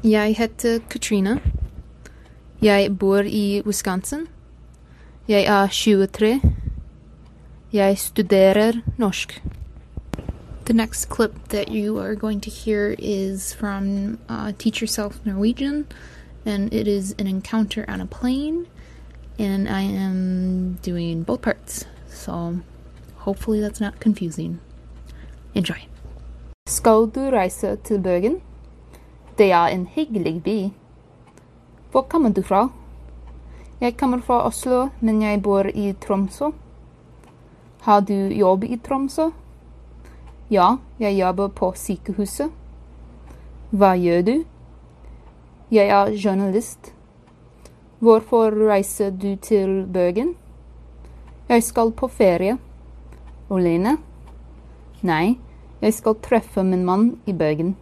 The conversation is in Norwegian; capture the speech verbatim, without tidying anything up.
Jeg heter Katrina. Jeg bor i Wisconsin. Jeg er tjuetre. Jeg studerer norsk. The next clip that you are going to hear is from uh, Teach Yourself Norwegian, and it is an encounter on a plane, and I am doing both parts, so hopefully that's not confusing. Enjoy. Skal du reise til Bergen? Det er en hyggelig by. Hvor kommer du fra? Jeg kommer fra Oslo, men jeg bor i Tromsø. Har du jobb i Tromsø? Ja, jeg jobber på sykehuset. Hva gjør du? Jeg er journalist. Hvorfor reiser du til Bergen? Jeg skal på ferie. Alene? Nei, jeg skal treffe min mann i Bergen.